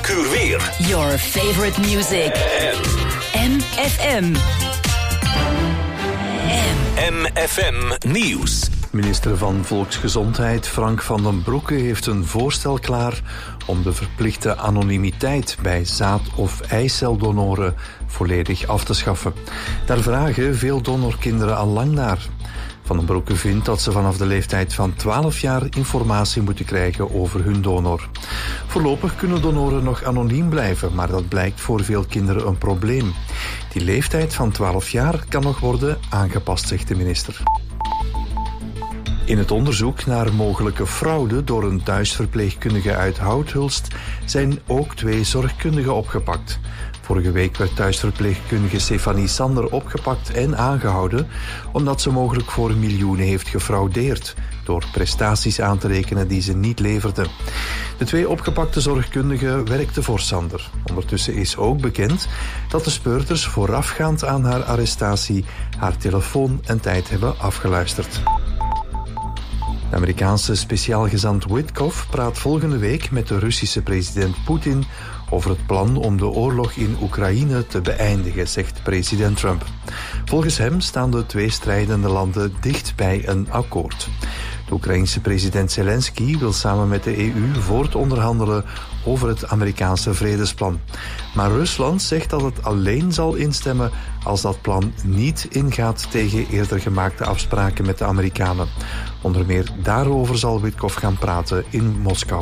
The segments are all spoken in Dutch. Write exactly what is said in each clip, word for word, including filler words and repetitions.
elk uur weer. Your favorite music. M F M. M F M Nieuws. Minister van Volksgezondheid Frank van den Broeke heeft een voorstel klaar om de verplichte anonimiteit bij zaad- of eiceldonoren volledig af te schaffen. Daar vragen veel donorkinderen al lang naar. Van den Broeke vindt dat ze vanaf de leeftijd van twaalf jaar informatie moeten krijgen over hun donor. Voorlopig kunnen donoren nog anoniem blijven, maar dat blijkt voor veel kinderen een probleem. Die leeftijd van twaalf jaar kan nog worden aangepast, zegt de minister. In het onderzoek naar mogelijke fraude door een thuisverpleegkundige uit Houthulst zijn ook twee zorgkundigen opgepakt. Vorige week werd thuisverpleegkundige Stefanie Sander opgepakt en aangehouden omdat ze mogelijk voor miljoenen heeft gefraudeerd door prestaties aan te rekenen die ze niet leverde. De twee opgepakte zorgkundigen werkten voor Sander. Ondertussen is ook bekend dat de speurders voorafgaand aan haar arrestatie haar telefoon en tijd hebben afgeluisterd. De Amerikaanse speciaalgezant Witkoff praat volgende week met de Russische president Poetin over het plan om de oorlog in Oekraïne te beëindigen, zegt president Trump. Volgens hem staan de twee strijdende landen dicht bij een akkoord. De Oekraïense president Zelensky wil samen met de E U voortonderhandelen over het Amerikaanse vredesplan. Maar Rusland zegt dat het alleen zal instemmen als dat plan niet ingaat tegen eerder gemaakte afspraken met de Amerikanen. Onder meer daarover zal Witkoff gaan praten in Moskou.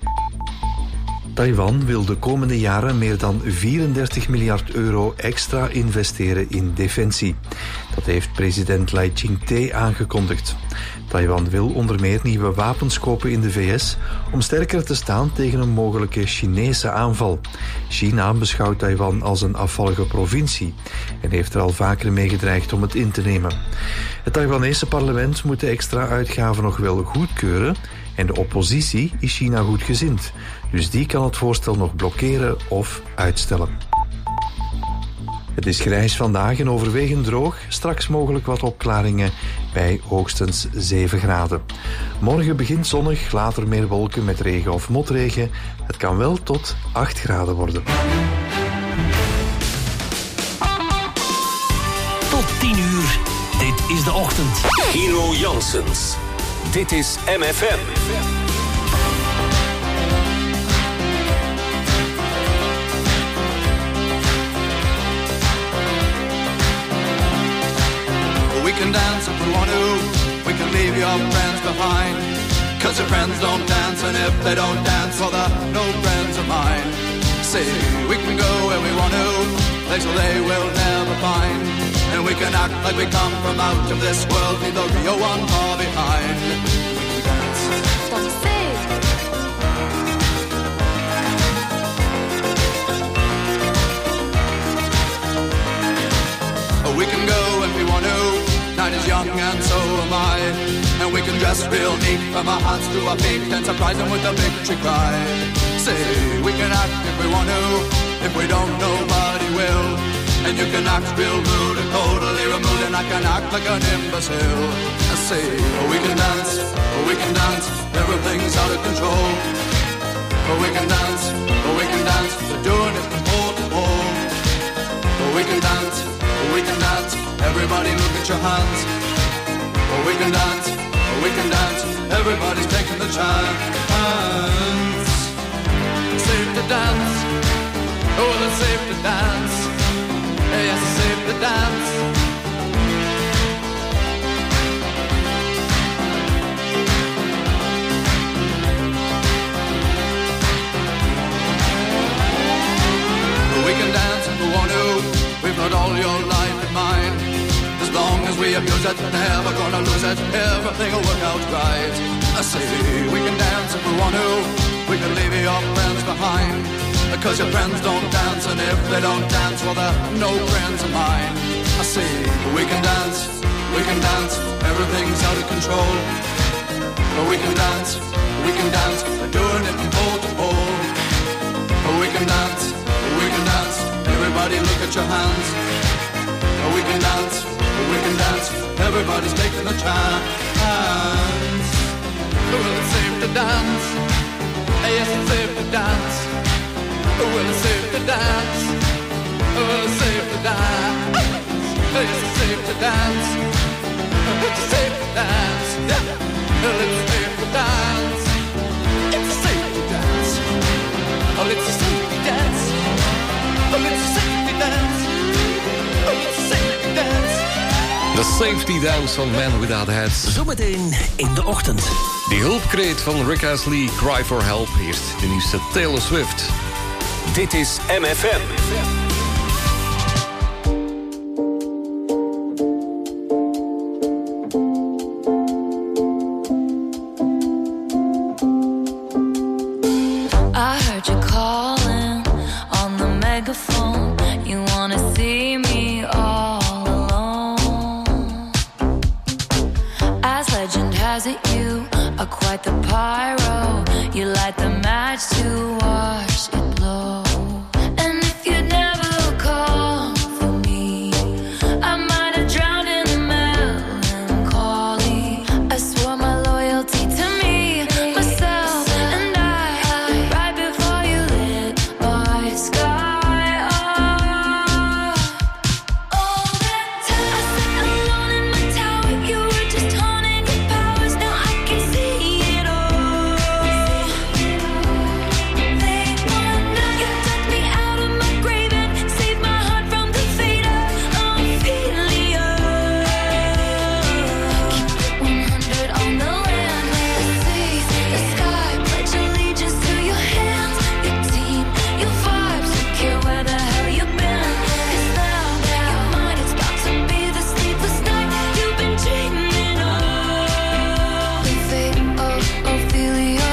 Taiwan wil de komende jaren meer dan vierendertig miljard euro extra investeren in defensie. Dat heeft president Lai Ching-te aangekondigd. Taiwan wil onder meer nieuwe wapens kopen in de V S om sterker te staan tegen een mogelijke Chinese aanval. China beschouwt Taiwan als een afvallige provincie en heeft er al vaker mee gedreigd om het in te nemen. Het Taiwanese parlement moet de extra uitgaven nog wel goedkeuren en de oppositie is China goedgezind. Dus die kan het voorstel nog blokkeren of uitstellen. Het is grijs vandaag en overwegend droog. Straks mogelijk wat opklaringen bij hoogstens zeven graden. Morgen begint zonnig, later meer wolken met regen of motregen. Het kan wel tot acht graden worden. Tot tien uur. Dit is de ochtend. Hero Janssens. Dit is M F M. We can dance if we want to, we can leave your friends behind. Cause your friends don't dance, and if they don't dance, well they're no friends of mine. See, we can go where we want to, places they will never find. And we can act like we come from out of this world, leave the real one far behind. We can dance. Dat is safe. We can go if we want to, night is young and so am I. And we can dress real neat from our hearts to our feet and surprise them with a victory cry. Say, we can act if we want to, if we don't nobody will. And you can act real rude and totally removed, and I can act like an imbecile. I say, we can dance, we can dance, everything's out of control. We can dance, we can dance, we're doing it from pole to pole. We can dance, we can dance, everybody look at your hands. We can dance, we can dance, everybody's taking the chance. Safe to dance, oh it's safe to dance. Yes, it's safe to dance. We can dance if we want to, we've got all your life in mind. As long as we abuse it, never gonna lose it, everything will work out right. I say, we can dance if we want to, we can leave your friends behind. Because your friends don't dance, and if they don't dance, well they're no friends of mine. I say, we can dance, we can dance, everything's out of control. But we can dance, we can dance, we're doing it from pole to pole. But we can dance, we can dance, everybody look at your hands. But we can dance, we can dance, everybody's taking the chance. Well, it's safe to dance, yes it's safe to dance. Well, it's safe to dance. Well, it's safe to dance. It's safe to dance. It's safe to dance. Well, it's safe to dance. It's safe to dance. Oh, it's safe to dance. Oh, it's safe to dance. Oh, it's safe to dance. The Safety Dance van Man Without a Head. Zometeen in de ochtend. Die hulpkreet van Rick Astley, Cry for Help. Eerst de nieuwste Taylor Swift. Dit is M F M. I heard you calling on the megaphone. You wanna see me all alone. As legend has it, you are quite the pyro. You light the match to watch it blow. And if you'd never call for me, I might have drowned in the melancholy. I swore my loyalty to me, myself, and I. Right before you lit my sky up. All that time I sat alone in my tower. You were just honing your powers. Now I can see it all. They wanna, you dug me out of my grave and saved my heart from the fate of Ophelia. Keep it one hundred on the land, the sea, the sky. Pledge allegiance to your hands, your team, your vibes. Don't care where the hell you've been. 'Cause now your mind is about to be the sleepless night you've been dreaming of. The fate of Ophelia.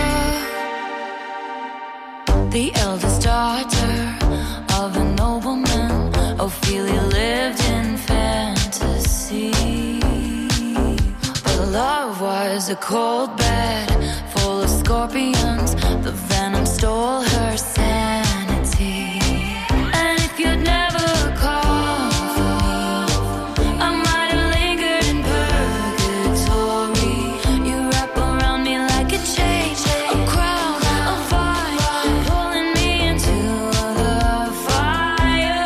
The eldest daughter of a nobleman, Ophelia lived in fantasy. But her love was a cold bed full of scorpions. The venom stole her sanity. And if you'd never called for me, I might have lingered in purgatory. You wrap around me like a chain, a crown, a vine, pulling me into the fire.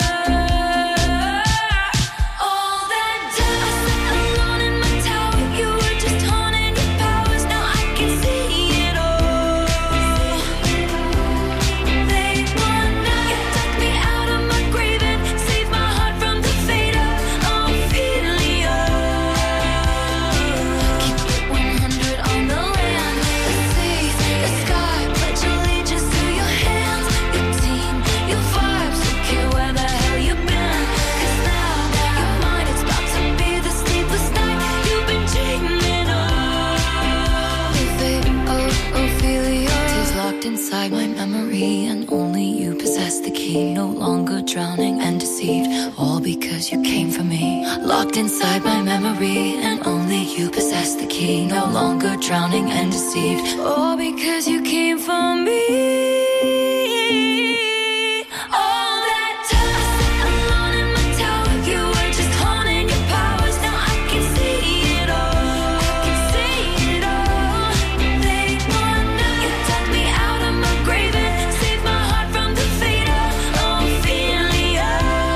All that time I sat alone in my tower. You were just honing your powers. Now I can see it all. They wanna, you dug me out of my grave and saved my heart from the fate of Ophelia. Keep it one hundred on the land, the sea, the sky. Pledge allegiance to your hands, your team, your vibes. Don't care where the hell you've been. 'Cause now your mind is about to be the sleepless night you've been dreaming of. The fate of Ophelia is locked inside my memory, and only you possess the key. No longer drowning and deceived, all because you came for me. Locked inside my memory, and only you possess the key. No longer drowning and deceived, all because you came for me. All that time I sat alone in my tower. You were just honing your powers. Now I can see it all. I can see it all. They wanna, you dug me out of my grave and saved my heart from the fate of Ophelia.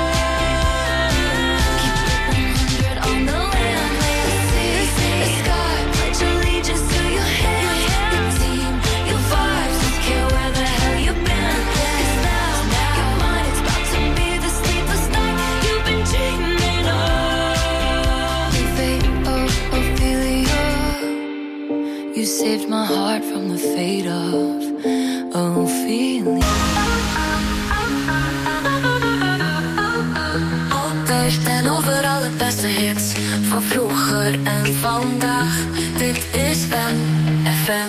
Keep it one hundred on the land, the sea, the sky. Pledge allegiance to your hands, your team, your vibes. Don't care where the hell you've been. 'Cause now your mind is about to be the sleepless night you've been dreaming of. The fate of Ophelia. You saved my heart from the fate of Ophelia. Altijd en overal het beste hits van vroeger en vandaag. Dit is M F M.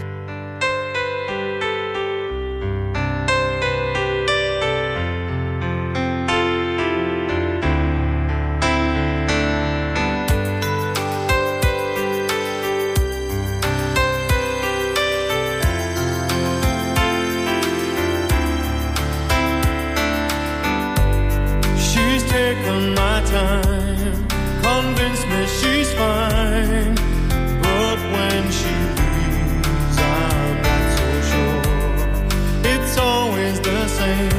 She's taken my time, convinced me she's fine, but when she leaves I'm not so sure. It's always the same,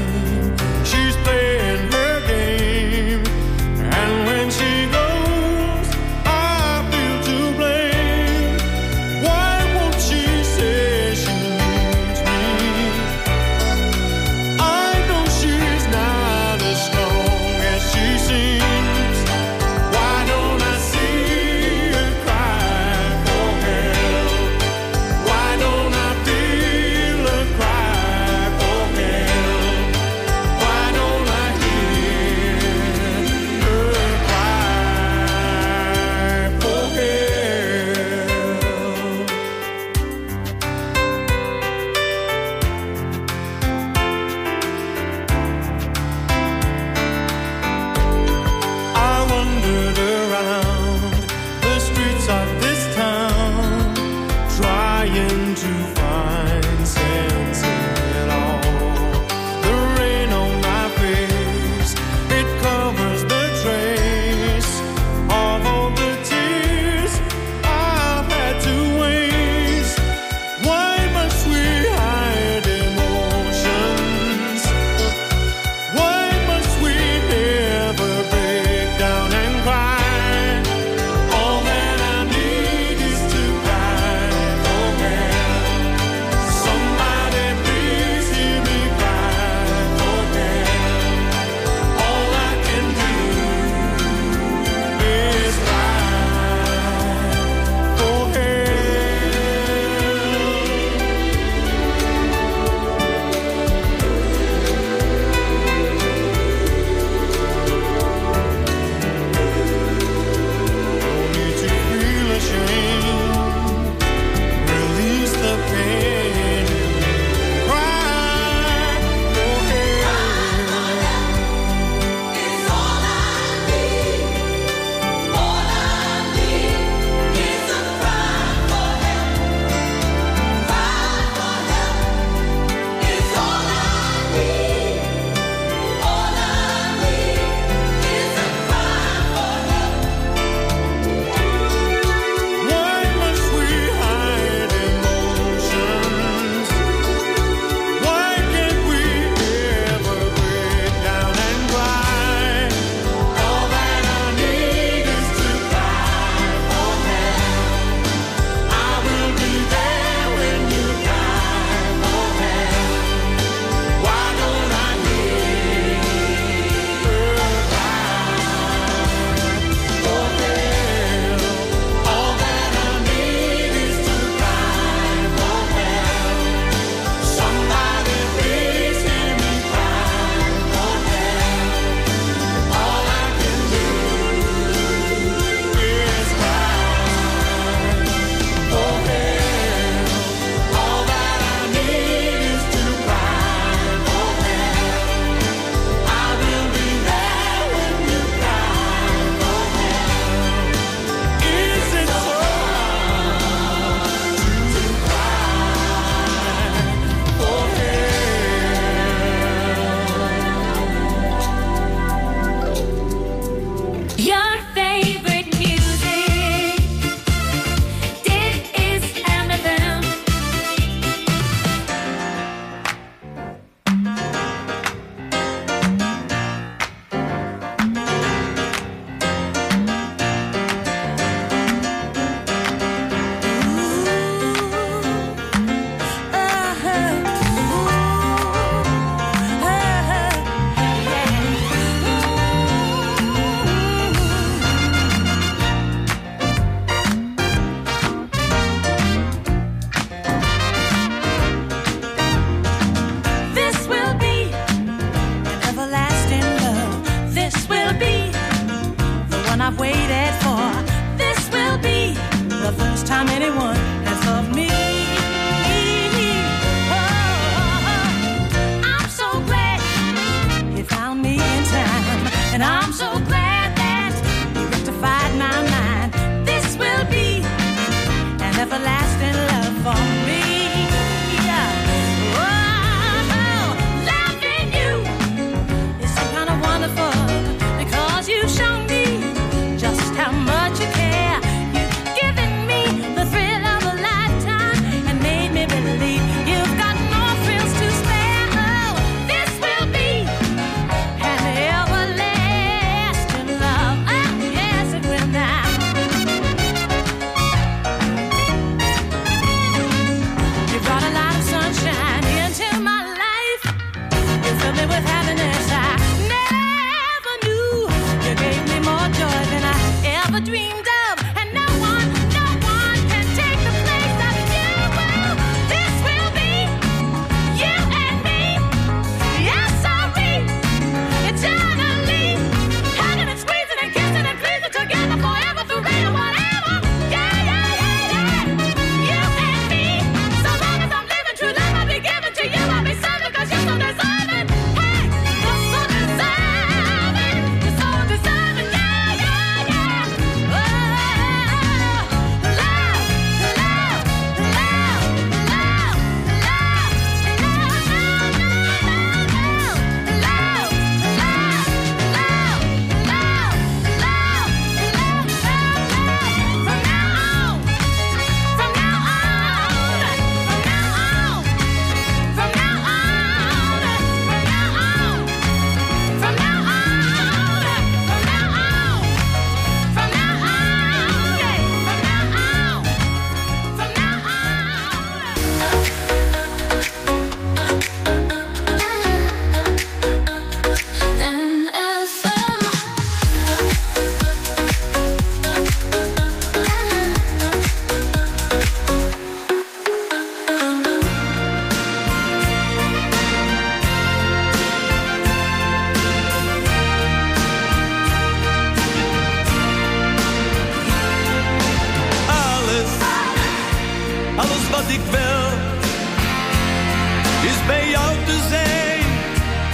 reason to find sense in it all. The rain on my face, it covers the trace of all the tears I've had to waste. Why must we hide emotions? Why must we never break down and cry? All that I need is to cry for help. Somebody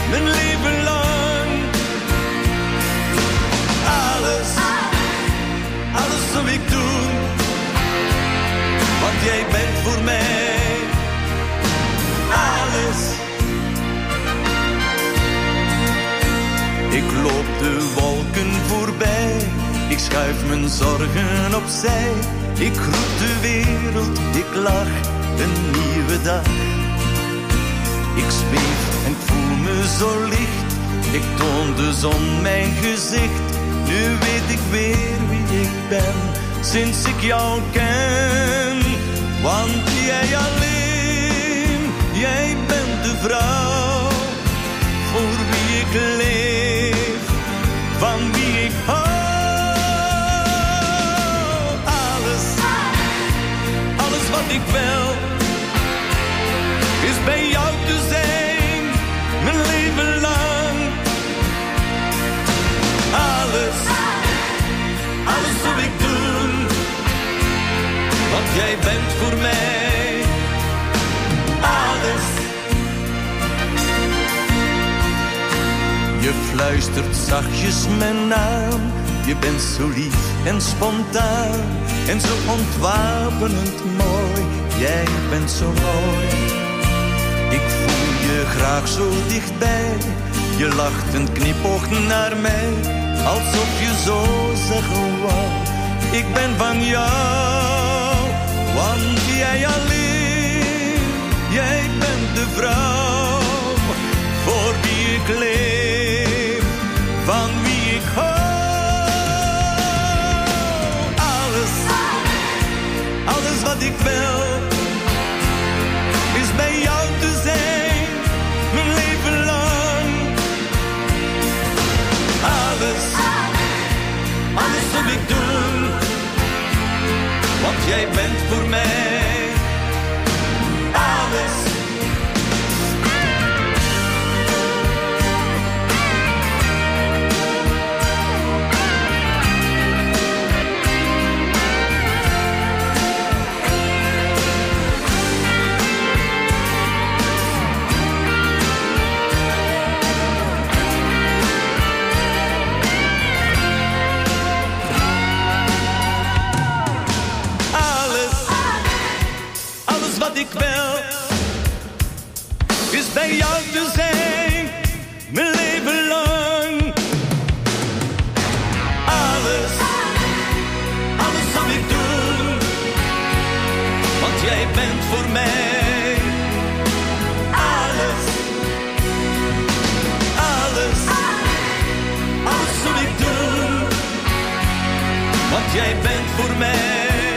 mijn leven lang. Alles, alles zou ik doen, want jij bent voor mij alles. Ik loop de wolken voorbij, ik schuif mijn zorgen opzij. Ik groet de wereld, ik lach, een nieuwe dag. Ik zweef en ik voel me zo licht, ik toon de zon mijn gezicht. Nu weet ik weer wie ik ben, sinds ik jou ken. Want jij alleen, jij bent de vrouw voor wie ik leef, van wie ik hou. Alles, alles wat ik wil, is bij jou te zijn, mijn leven lang. Alles, alles zou ik doen, want jij bent voor mij alles. Je fluistert zachtjes mijn naam, je bent zo lief en spontaan en zo ontwapenend mooi. Jij bent zo mooi. Ik voel je graag zo dichtbij, je lacht en knipoogt naar mij, alsof je zo zeggen wou, ik ben van jou. Want jij alleen, jij bent de vrouw voor wie ik leef, van wie ik hou. Alles, alles wat ik wil, is bij jou te zijn, mijn leven lang. Alles, alles zou ik doen, want jij bent voor mij alles. Ik wil, is bij jou te zijn, mijn leven lang. Alles, alles zou ik doen, want jij bent voor mij alles. Alles, alles zou ik doen, want jij bent voor mij.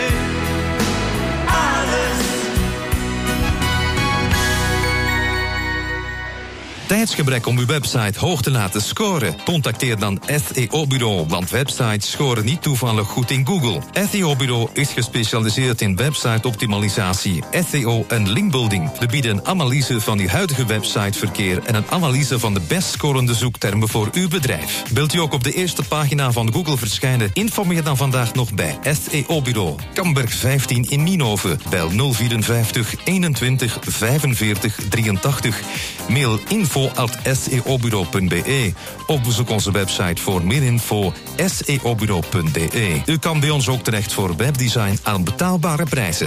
Tijdsgebrek om uw website hoog te laten scoren? Contacteer dan S E O-bureau, want websites scoren niet toevallig goed in Google. S E O-bureau is gespecialiseerd in website-optimalisatie, S E O en linkbuilding. We bieden een analyse van uw huidige websiteverkeer en een analyse van de best scorende zoektermen voor uw bedrijf. Wilt u ook op de eerste pagina van Google verschijnen? Informeer dan vandaag nog bij S E O-bureau. Kamberg vijftien in Nienhoven. Bel nul vierenvijftig eenentwintig vijfenveertig drieëntachtig. Mail info at s e o bureau punt b e of bezoek onze website voor meer info s e o bureau punt b e. U kan bij ons ook terecht voor webdesign aan betaalbare prijzen.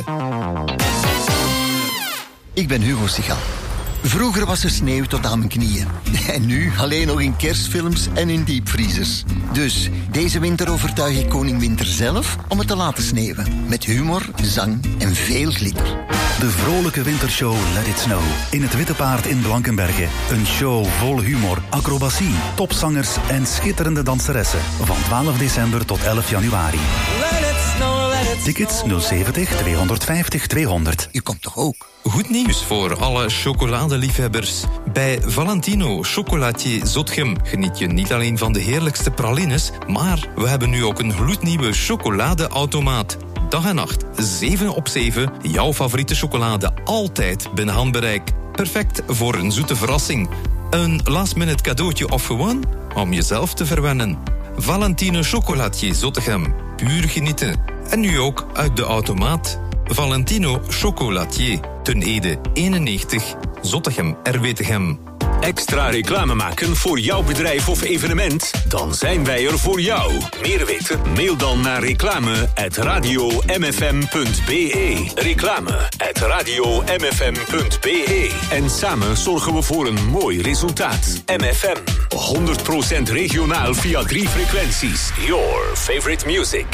Ik ben Hugo Sigal. Vroeger was er sneeuw tot aan mijn knieën. En nu alleen nog in kerstfilms en in diepvriezers. Dus deze winter overtuig ik koning Winter zelf om het te laten sneeuwen. Met humor, zang en veel glitter. De vrolijke wintershow Let It Snow. In het Witte Paard in Blankenberge. Een show vol humor, acrobatie, topzangers en schitterende danseressen. Van twaalf december tot elf januari. Let it snow, let it Tickets nul zeventig tweehonderdvijftig tweehonderd. U komt toch ook? Goed nieuws voor alle chocoladeliefhebbers. Bij Valentino Chocolatier Zotgem geniet je niet alleen van de heerlijkste pralines, maar we hebben nu ook een gloednieuwe chocoladeautomaat. Dag en nacht, zeven op zeven, jouw favoriete chocolade altijd binnen handbereik. Perfect voor een zoete verrassing. Een last-minute cadeautje of gewoon om jezelf te verwennen. Valentino Chocolatier Zottegem, puur genieten. En nu ook uit de automaat. Valentino Chocolatier, Ten Ede eenennegentig, Zottegem, R W Tegem. Extra reclame maken voor jouw bedrijf of evenement? Dan zijn wij er voor jou. Meer weten? Mail dan naar reclame at radio m f m punt b e. Reclame at radio m f m punt b e. En samen zorgen we voor een mooi resultaat. M F M, honderd procent regionaal via drie frequenties. Your favorite music.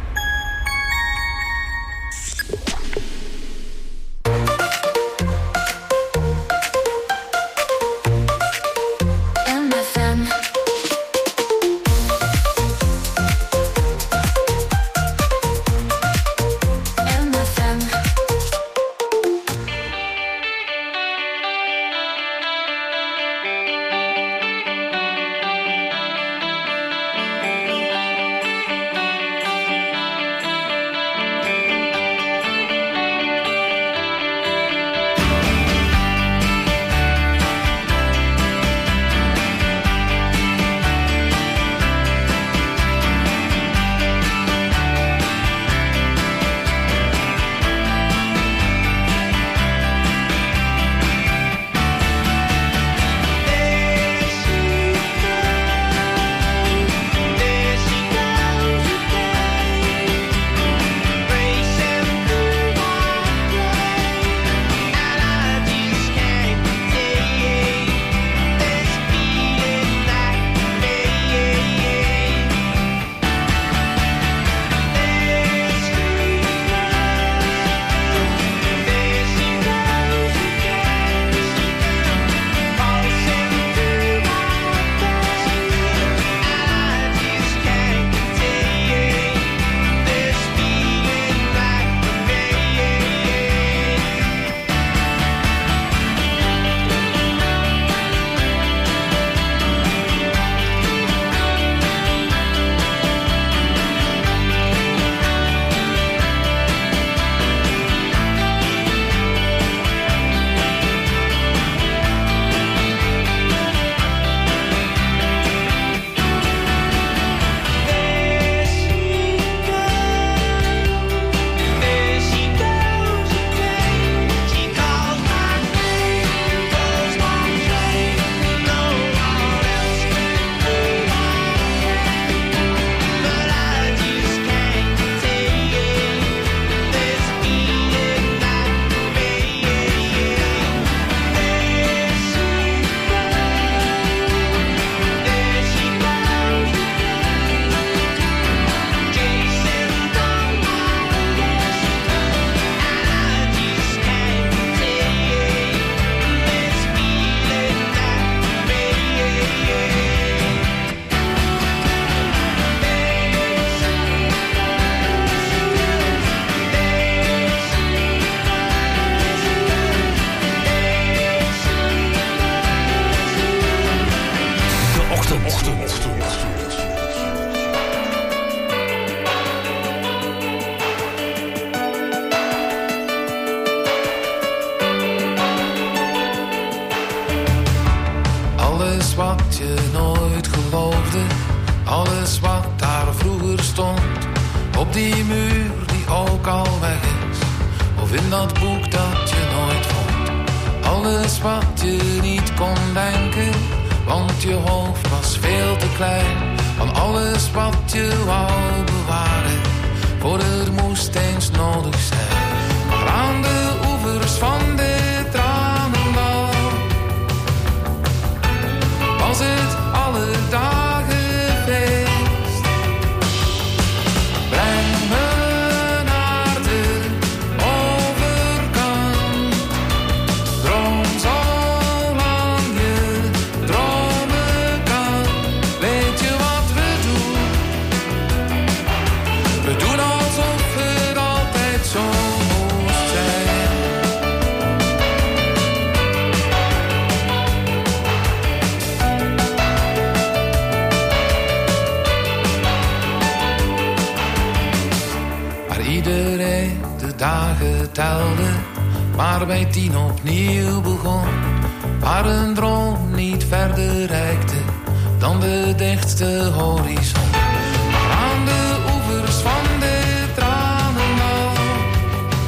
maar bij tien opnieuw begon. Waar een droom niet verder reikte dan de dichtste horizon. Maar aan de oevers van de tranendal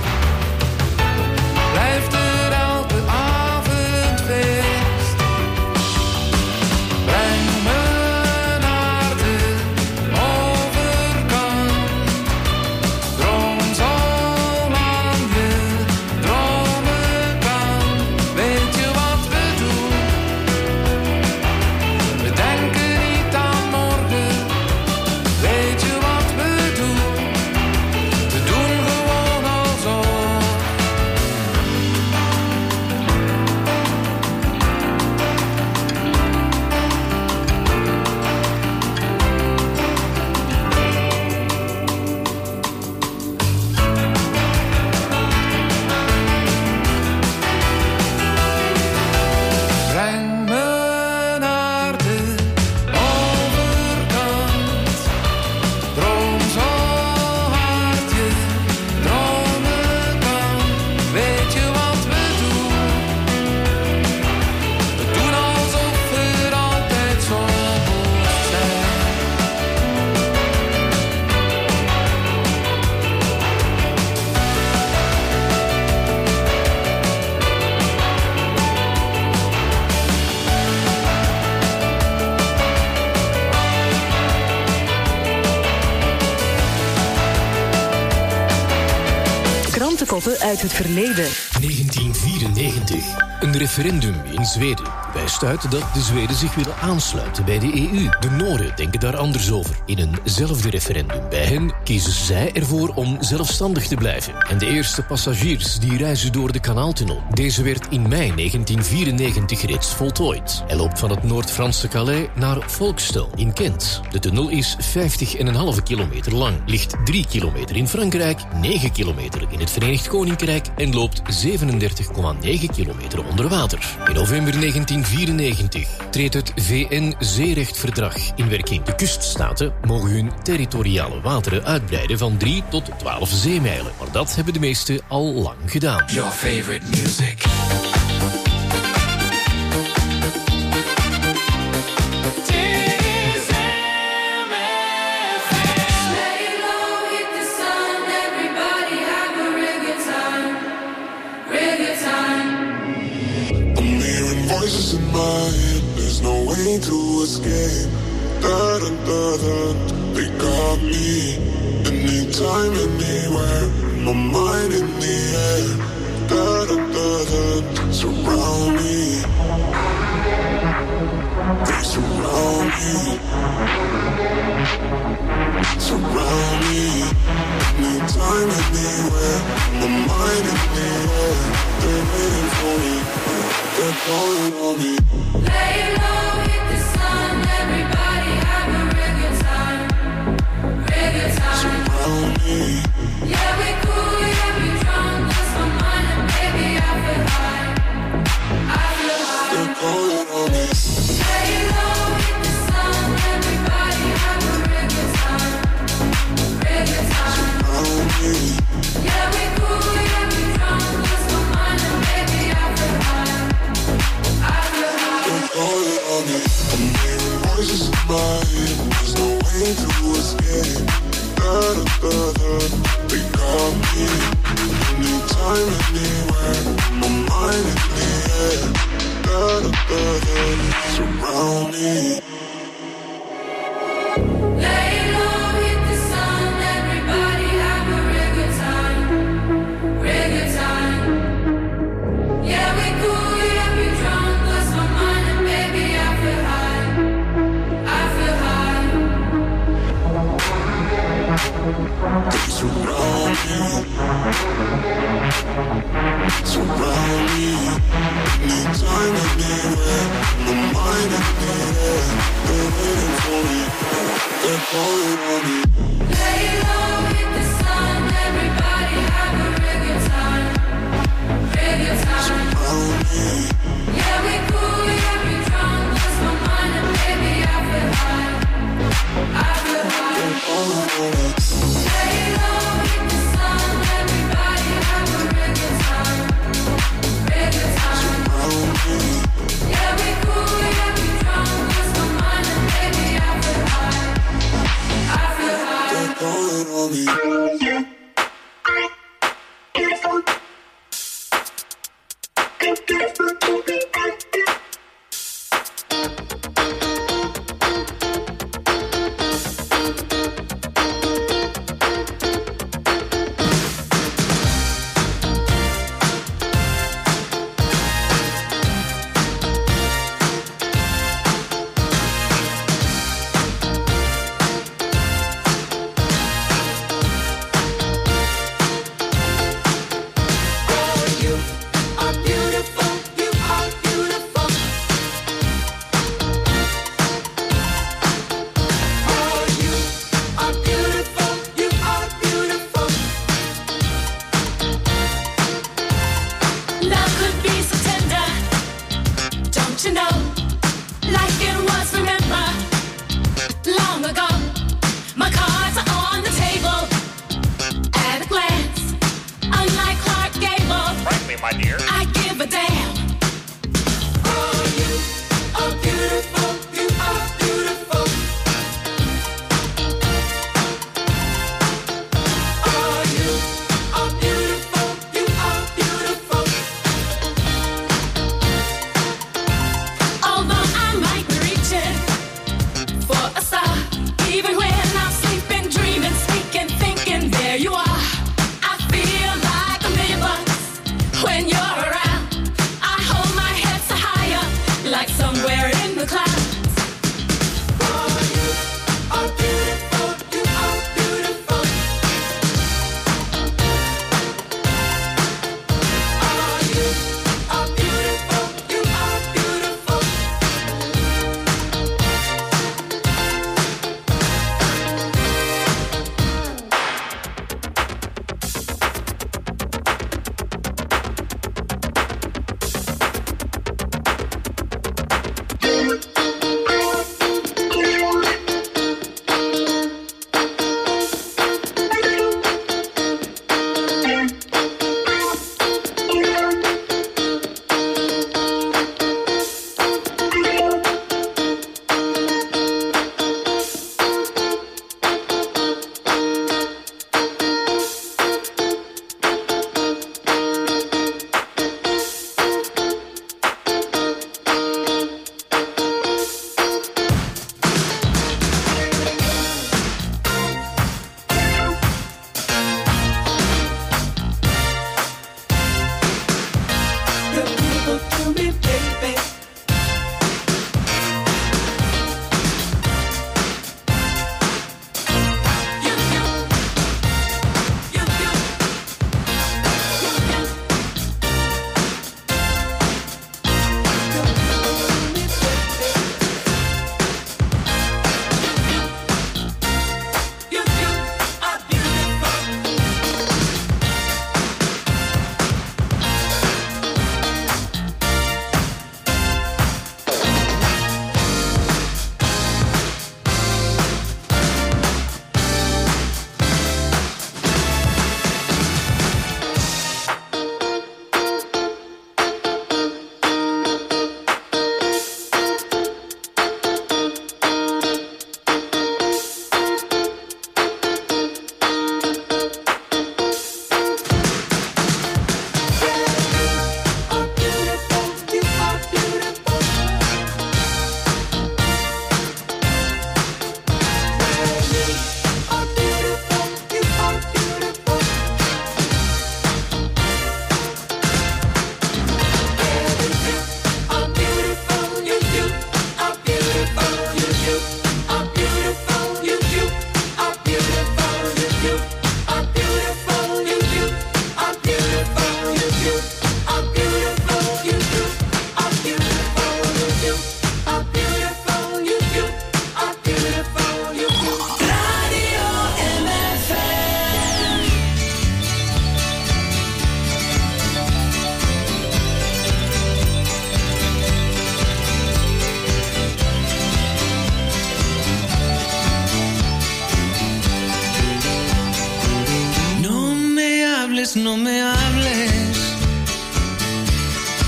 blijft er elke avond feest. anekdote uit het verleden. negentien vierennegentig. Een referendum in Zweden wijst uit dat de Zweden zich willen aansluiten bij de E U. De Noren denken daar anders over. In eenzelfde referendum bij hen kiezen zij ervoor om zelfstandig te blijven. En de eerste passagiers die reizen door de Kanaaltunnel. Deze werd in mei negentien vierennegentig reeds voltooid. Hij loopt van het Noord-Franse Calais naar Folkestone in Kent. De tunnel is vijftig komma vijf kilometer lang, ligt drie kilometer in Frankrijk, negen kilometer in het Verenigd Koninkrijk en loopt zevenendertig komma negen kilometer onder water. In november negentien vierennegentig treedt het V N-zeerechtverdrag in werking. De kuststaten mogen hun territoriale wateren uitbreiden van drie tot twaalf zeemijlen. Maar dat hebben de meesten al lang gedaan. Your favorite music. Voices in my head, there's no way to escape. Da da da da, they got me. Anytime, anywhere, my mind in the air. Da da da da, surround me. They surround me. Surround me. Anytime, anywhere, my mind in the air. They're waiting for me. They're calling on me. Lay low, hit the sun. Everybody have a real good time. Real good time. Surround me. Yeah, we cool, yeah, we drunk. Lost my mind and baby, I feel high. I feel high. They're calling on me. Lay low, hit the sun. Everybody have a real good time. Real good time. Surround me. Yeah, we cool, yeah, we drunk. Lost my mind and baby, I feel high. Calling on me. I'm hearing voices in my head. There's no way to escape. Da da da da. They got me. Anytime, anywhere. My mind in the air. Da da da da. Surround me. Lay low, hit the sun. Everybody have a real good time. Real good time. Yeah, we cool, yeah, we drunk. Lost my mind and baby, I feel high. I feel high. They surround me. Surround me. Anytime, anywhere. My mind in the air. They're waiting for me. They're calling on me. Lay low, hit the sun. Everybody have a real good time. Real good time. Surround me. Yeah, we cool, yeah, we drunk. Lost my mind and baby, I feel high. I feel high. They're calling on me. Lay low, hit the sun. Everybody have a real good time. Real good time. Surround me. Yeah, we cool, yeah, we drunk. Lost my mind and baby, I feel high. I feel high. They're calling on me. You are beautiful.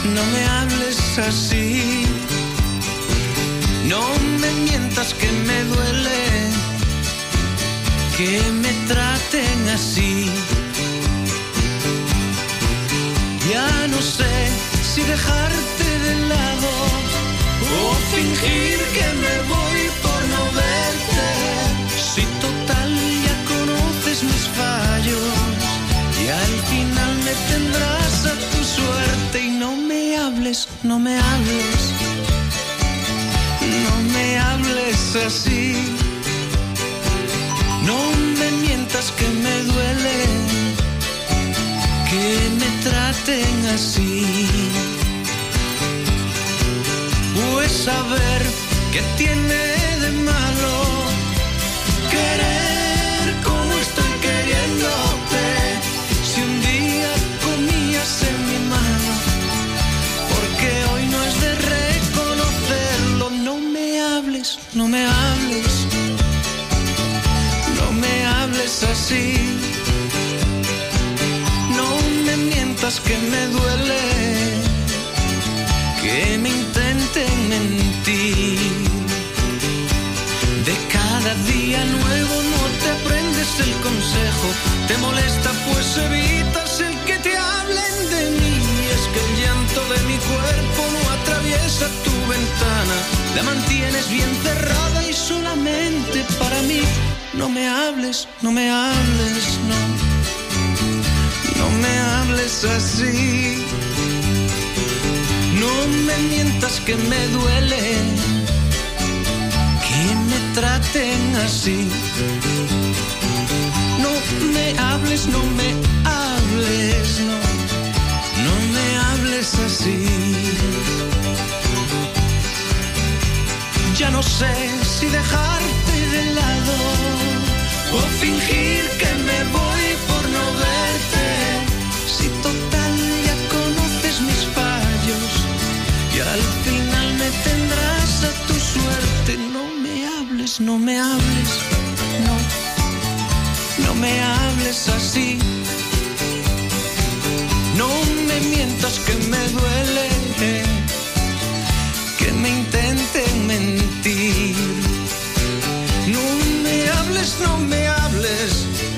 no me hables así. No me mientas que me duele que me traten así. Ya no sé si dejarte de lado o fingir que me voy por no verte. Si total ya conoces mis fallos y al final me tendrás a tu suerte. Y no me hables, no me hables, no me hables así. No me mientas que me duele que me traten así. Pues saber qué tiene de malo querer como estoy queriéndote. Si un día comías en mi mano, porque hoy no es de reconocerlo. No me hables, no me hables, no me hables así. No me mientas que me duele que me intenten mentir. De cada día nuevo no te aprendes el consejo. Te molesta pues evitas el que te hablen de mí. Es que el llanto de mi cuerpo no atraviesa tu ventana. La mantienes bien cerrada y solamente para mí. No me hables, no me hables, no. No me hables así. No me mientas que me duele que me traten así. No me hables, no me hables, no. No me hables así. Ya no sé si dejarte de lado o fingir que me voy por no verte. Si total ya conoces mis fallos y al final me tendrás a tu suerte. No me hables, no me hables, no. No me hables así. No me mientas que me duele que me intenten mentir. No me hables, no me hables,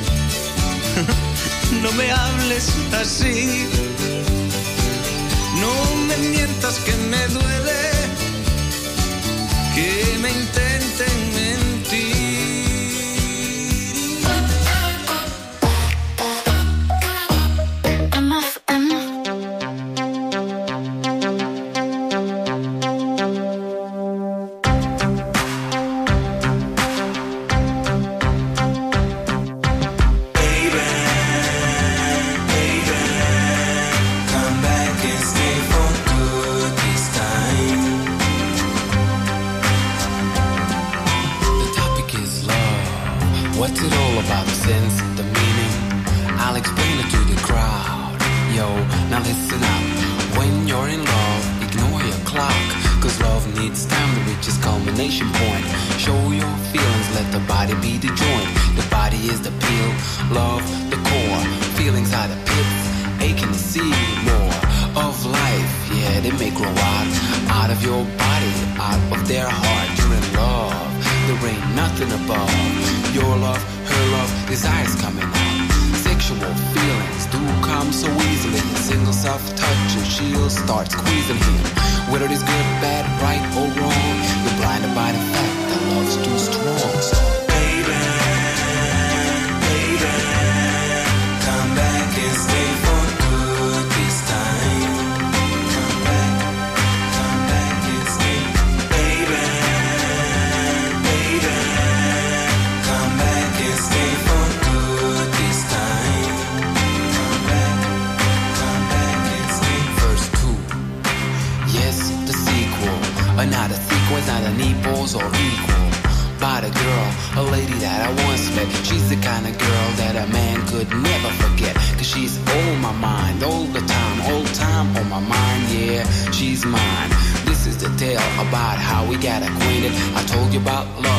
no me hables así. No me mientas que me duele que me intenten mentir.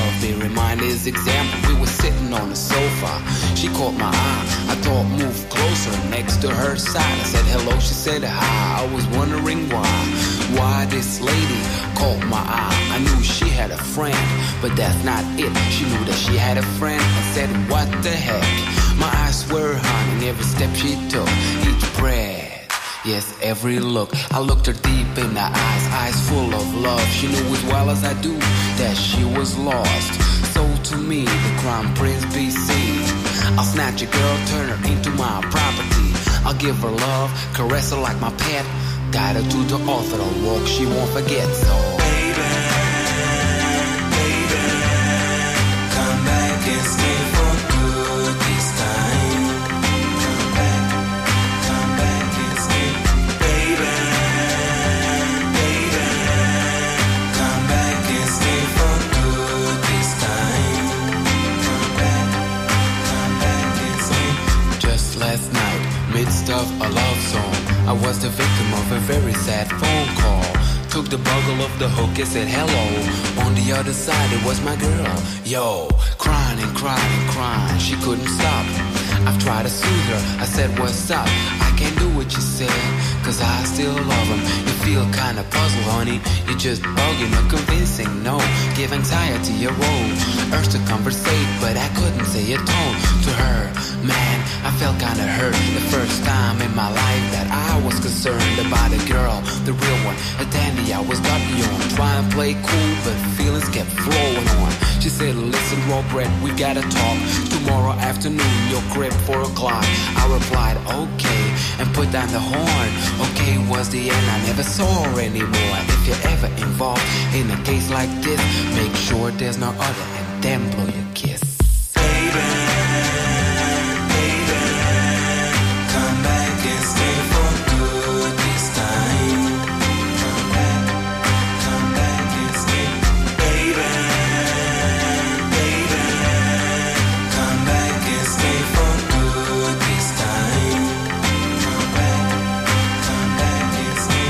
Example, we were sitting on the sofa. She caught my eye. I thought, move closer. closer next to her side. I said hello, she said hi. I was wondering why, why this lady caught my eye. I knew she had a friend, but that's not it. She knew that she had a friend and said, what the heck? My eyes were haunting every step she took, each breath. Yes, every look. I looked her deep in the eyes, eyes full of love. She knew as well as I do that she was lost. So to me, the crown prince B C. I'll snatch a girl, turn her into my property. I'll give her love, caress her like my pet. Guide her to the altar, a walk she won't forget. So baby, baby, come back and stay for good this time. Come back, come back and stay. Baby, baby, come back and stay for good this time. Come back, come back and stay. Just last night, midst of a love song, I was the victim of a very sad phone call. Took the bugle of the hook and said hello. On the other side it was my girl. Yo, crying and crying and crying. She couldn't stop. I've tried to soothe her. I said, what's up? I can't do what you said, cause I still love him. You feel kinda puzzled, honey. You're just bugging or convincing. No, give anxiety a roll. Urged to conversate, but I couldn't say a tone to her. Man, I felt kinda hurt the first time in my life that I was concerned about a girl, the real one, a dandy I was got me on. Try and play cool, but feelings kept flowing on. She said, listen, Robert, we gotta talk tomorrow afternoon, your crib, four o'clock. I replied, okay, and put down the horn. Okay was the end, I never saw her anymore. If you're ever involved in a case like this, make sure there's no other, and then blow your kiss. Baby, baby, come back and stay for good this time. Come back, come back and stay. Baby, baby, come back and stay for good this time. Come back, come back and stay.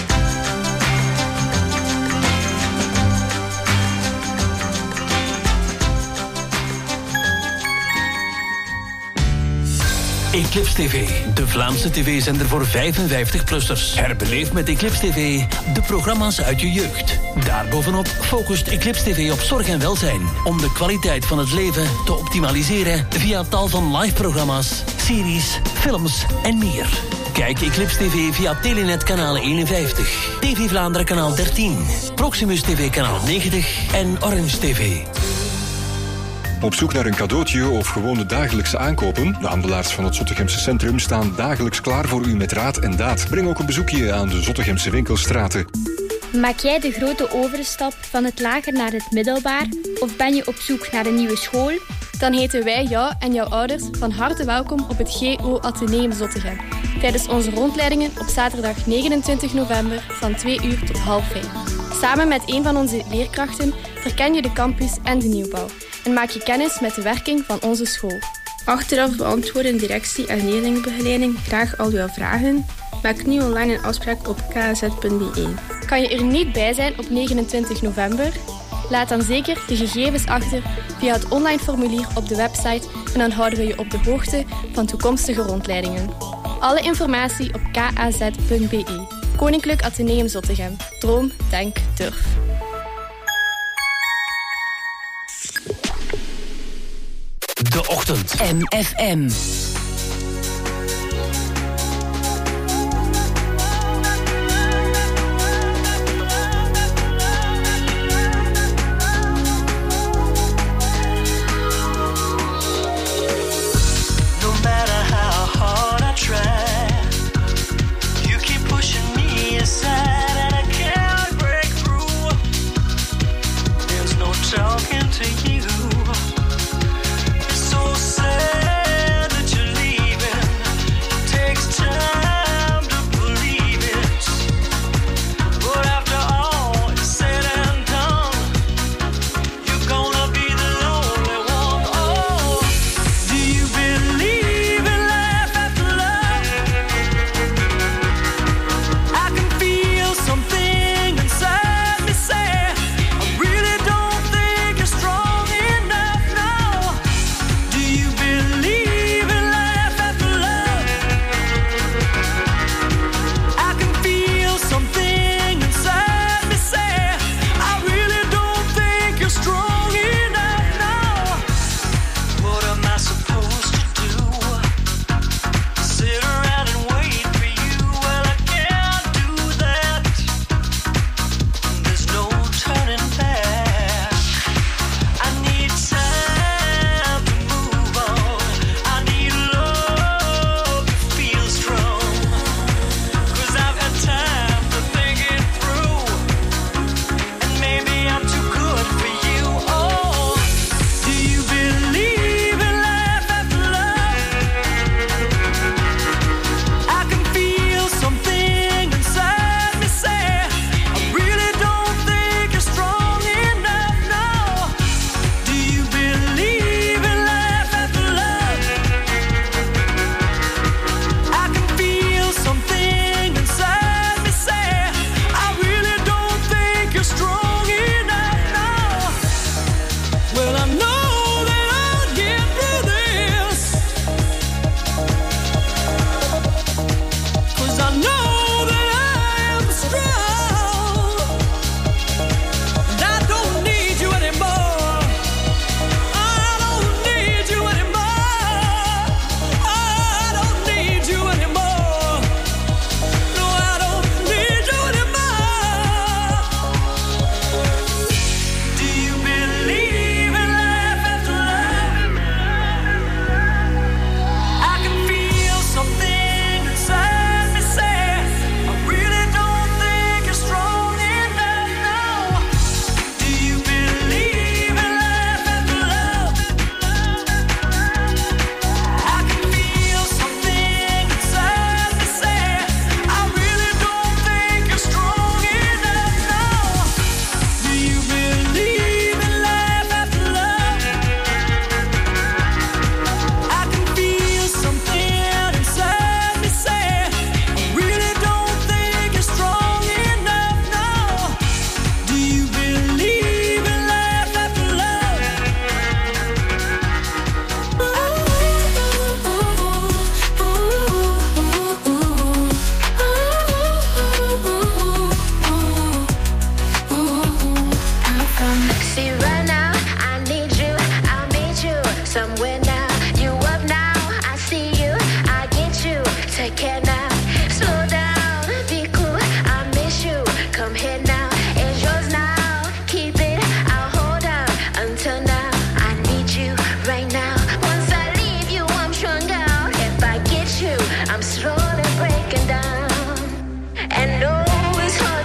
Eclipse T V, de Vlaamse tv-zender voor vijfenvijftig-plussers. Herbeleef met Eclipse T V de programma's uit je jeugd. Daarbovenop focust Eclipse T V op zorg en welzijn, om de kwaliteit van het leven te optimaliseren via tal van live-programma's, series, films en meer. Kijk Eclipse T V via Telenet kanaal eenenvijftig, T V Vlaanderen kanaal dertien, Proximus T V kanaal negentig en Orange T V. Op zoek naar een cadeautje of gewoon de dagelijkse aankopen? De handelaars van het Zottegemse centrum staan dagelijks klaar voor u met raad en daad. Breng ook een bezoekje aan de Zottegemse winkelstraten. Maak jij de grote overstap van het lager naar het middelbaar? Of ben je op zoek naar een nieuwe school? Dan heten wij jou en jouw ouders van harte welkom op het G O Atheneum Zottegem. Tijdens onze rondleidingen op zaterdag negenentwintig november van twee uur tot half vijf. Samen met een van onze leerkrachten verken je de campus en de nieuwbouw. En maak je kennis met de werking van onze school. Achteraf beantwoorden directie en leerlingenbegeleiding graag al uw vragen. Maak nu online een afspraak op k z punt b e. Kan je er niet bij zijn op negenentwintig november? Laat dan zeker je gegevens achter via het online formulier op de website en dan houden we je op de hoogte van toekomstige rondleidingen. Alle informatie op k a z punt b e. Koninklijk Atheneum Zottegem. Droom, denk, durf. De Ochtend. M F M. Talking to you, it's so sad that you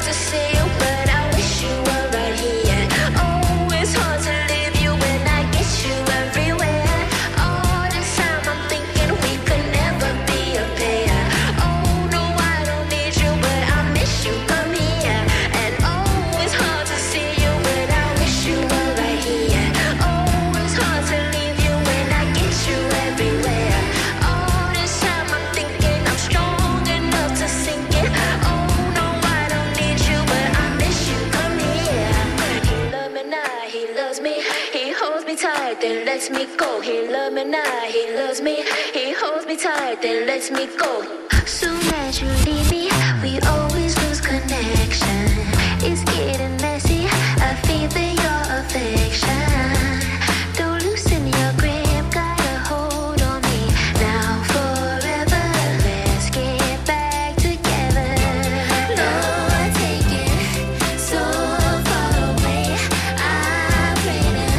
to see you, but I wish you were right here. Oh, it's hard to leave you when I get you everywhere. All this time I'm thinking we could never be a pair. Oh, no, I don't need you, but I miss you, come here. And oh, it's hard to see you, but I wish you were right here. Oh, it's hard to leave you when I get you everywhere. All this time I'm thinking I'm strong enough to sink it. Oh, no, I don't need you, but I miss you, come here. He loves me now, he loves me. He holds me tight, then lets me go. He loves me now, he loves me. He holds me tight, then lets me go. Soon as you leave me, we always lose connection. It's getting messy, I feel that your affection. Don't loosen your grip, got a hold on me. Now forever, let's get back together. Lord, take it so far away. I pray to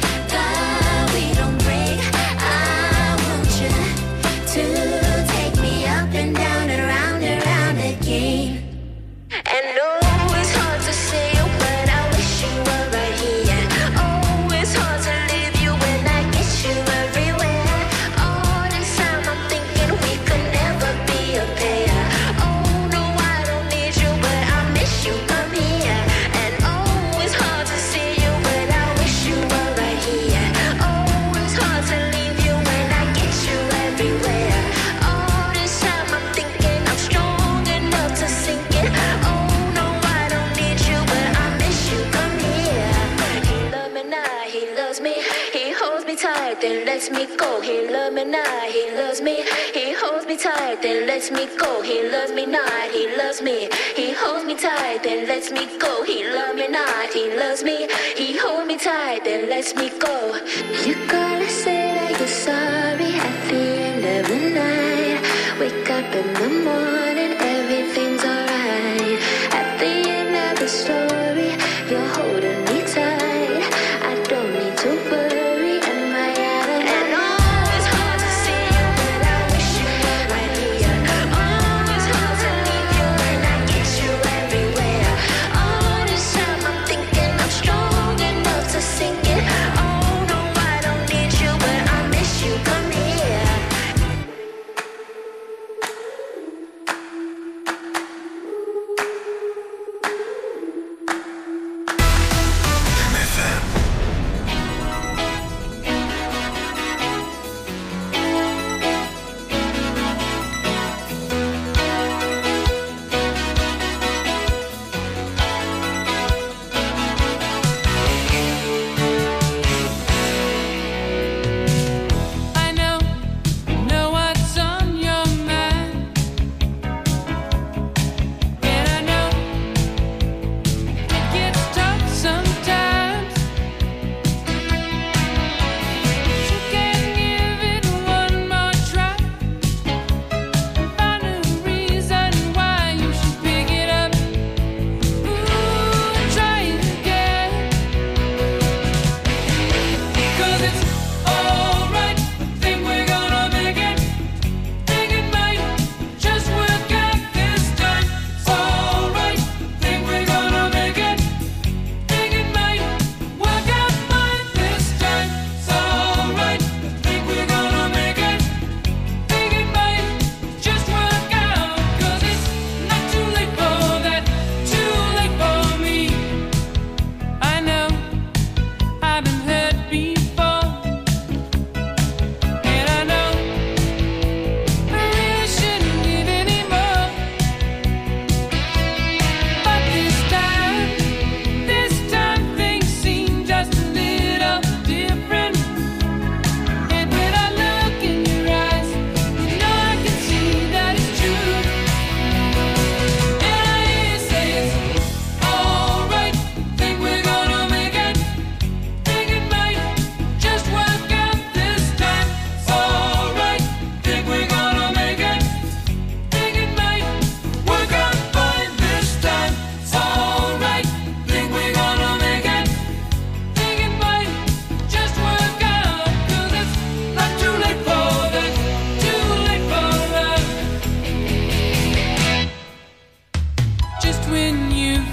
God we don't break. I want you to take me up and down and round and round again. And oh, it's hard to say you, but I wish you were right here. Oh, it's hard to leave you when I get you everywhere. All this time I'm thinking we could never be a pair. Oh, no, I don't need you, but I miss you, come here. And oh, it's hard to see you, but I wish you were right here. Oh, it's hard to leave you when I get you everywhere. All this time I'm thinking I'm strong enough to sink it. Oh, no, I don't need you, but I miss you, come here. He loves me now, he loves me. He holds me tight, then lets me go. He loves me now, he loves me. He holds me tight, then lets me go. He loves me not, he loves me. He holds me tight, then lets me go. He loves me not, he loves me. He holds me tight, then lets me go. You gotta say that you're sorry at the end of the night. Wake up in the morning, everything's alright. At the end of the story, you're holding me tight. I don't need to worry, am I out of and oh, it's hard to see you, but I wish you were right here. Oh, it's hard to leave you when I get you everywhere. All this time I'm thinking I'm strong enough to sink it. Oh, no, I don't need you, but I miss you, come here.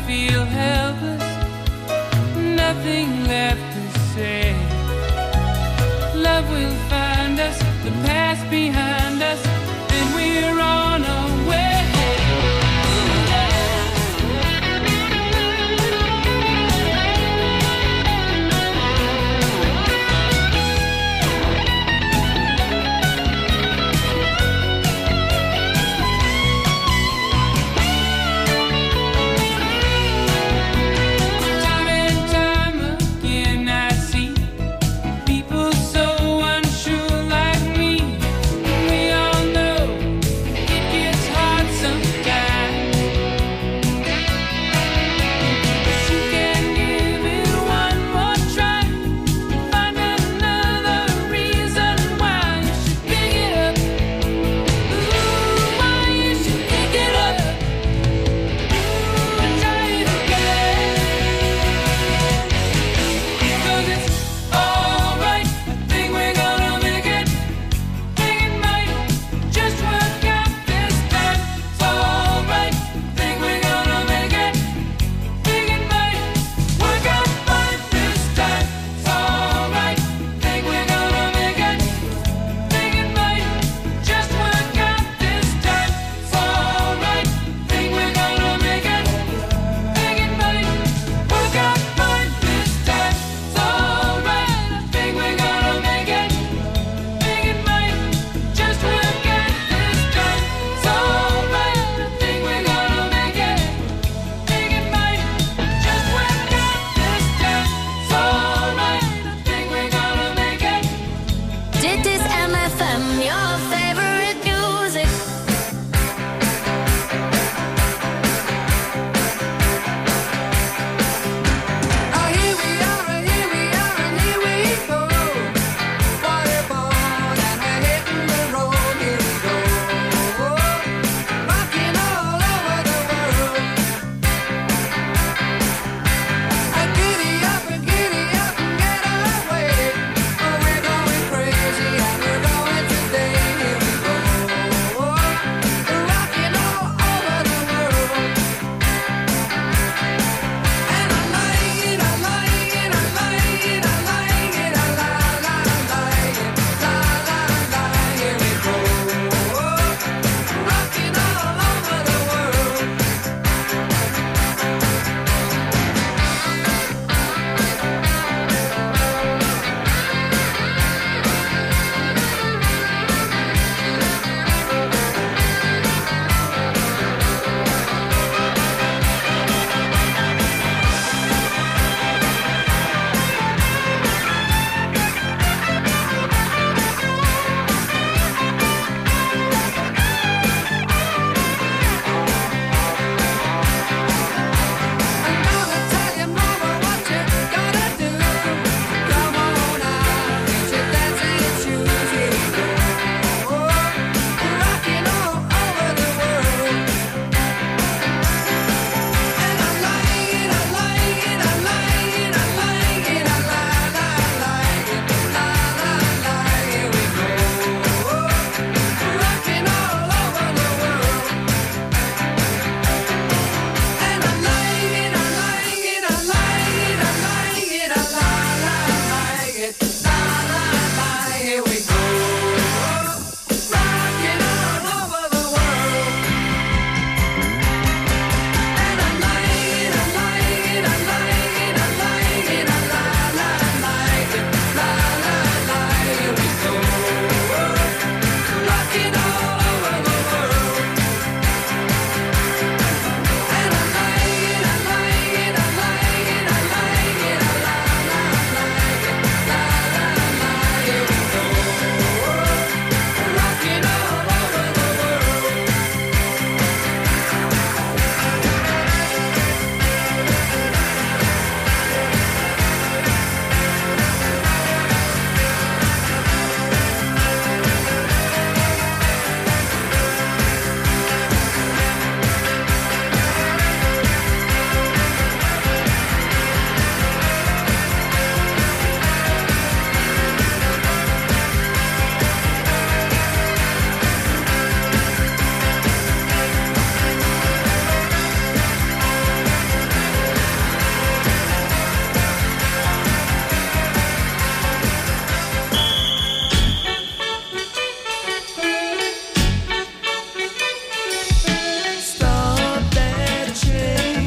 feel helpless, nothing left to say. Love will find us, the past